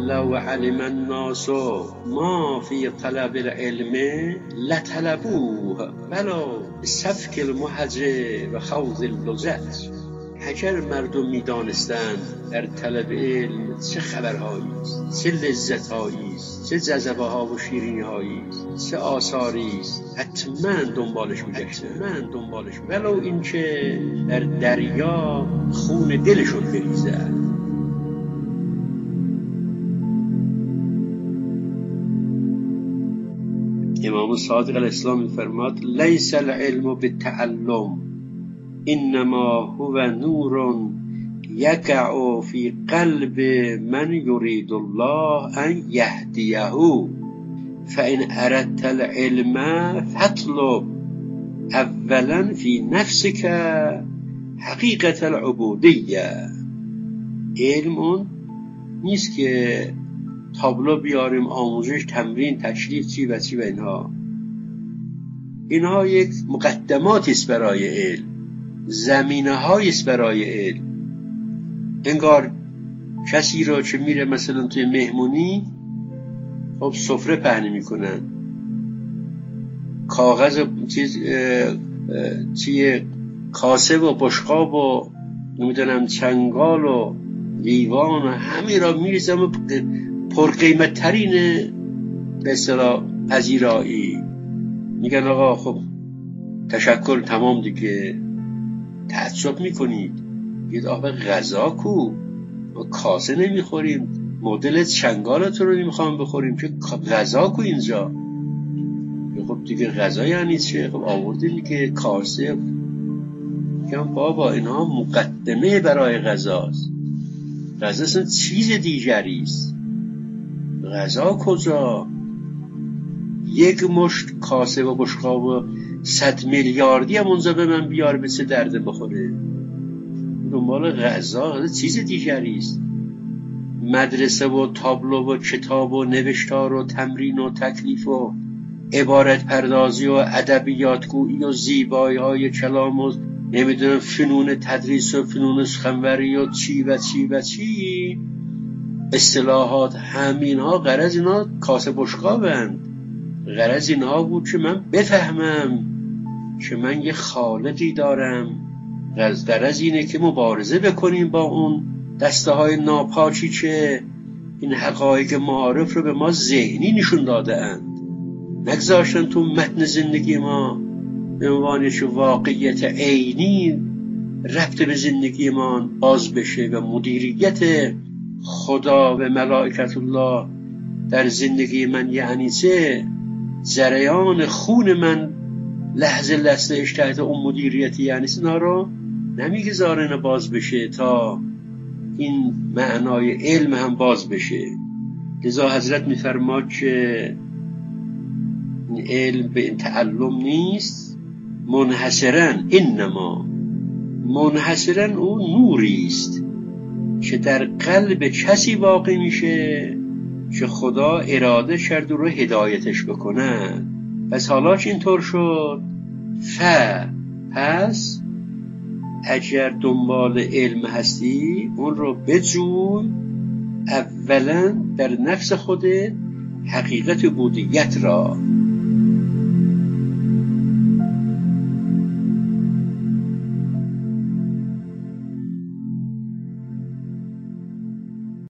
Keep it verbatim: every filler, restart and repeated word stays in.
لو علم الناس ما فی طلب العلم لطلبوه ولو سفک المحج و خوض اللذت. اگر مردم میدانستند در طلب علم چه خبرهایی است، چه لذتهایی است، چه جذبه ها و شیرینی هایی است، چه آثاری است، حتما دنبالش میگشتند، حتما دنبالش میگشتند ولو اینکه در دریا خون دلشون بریزد. امام صادق علیه السلام می‌فرماد لیس العلم بالتعلم انما هو نور یقع فی قلب من یرید الله ان یهدیه فان اردت العلم فاطلب اولا فی نفسک حقیقت العبودیه. علم اون نیست که تابلو بیاریم، آموزش، تمرین، تشریف، چی و چی و اینها. اینها یک مقدماتی است برای علم، زمینه هایی است برای علم. انگار کسی را که میره مثلا توی مهمونی، خب سفره پهن میکنن، کاغذ چیز چیه کاسه و بشقاب و نمیدونم چنگال و لیوان و همین را میریزم و پرقیمت ترین به اصطلاح پذیرایی. میگن آقا خب تشکر تمام دیگه. تعجب میکنید، میگید آقا غذا کو؟ ما کاسه نمیخوریم، مدل چنگالت رو نمیخوام بخوریم که غذا کو اینجا؟ خب دیگه غذا یعنی چه؟ خب آوردیم که کاسه. میگم بابا اینها مقدمه برای غذاست. غذا اصلا چیز دیگری است. غذا کجا؟ یک مشت کاسه و بشقاب و صد میلیاردی هم اونجا به من بیار، به چه درد بخوره؟ دنبال غذا چیز دیگری است. مدرسه و تابلو و کتاب و نوشتار و تمرین و تکلیف و عبارت پردازی و ادبیات گویی و زیبایی های کلام و نمیدونم فنون تدریس و فنون سخنوری و چی و چی و چی اصطلاحات، همین ها غرض اینا کاسه بشقابند. غرض اینها بود که من بفهمم که من یه خالقی دارم. غرض اینه که مبارزه بکنیم با اون دسته های ناپاکی که این حقایق معارف رو به ما ذهنی نشون داده اند، نگذاشتن تو متن زندگی ما به عنوانش واقعیت عینی ربط به زندگی ما باز بشه و مدیریت خدا و ملائکت الله در زندگی من یعنی چه؟ جریان خون من لحظه لحظه تحت اون مدیریتی یعنی اینا رو نمیگذارن باز بشه تا این معنای علم هم باز بشه. لذا حضرت میفرماد که علم به این تعلم نیست منحصراً، انما منحصراً اون نوری است که در قلب کسی واقع میشه که خدا اراده کرد رو هدایتش بکنه. پس حالا که اینطور شد، ف پس اگر دنبال علم هستی اون رو بجوی اولا در نفس خودت حقیقت عبودیت را.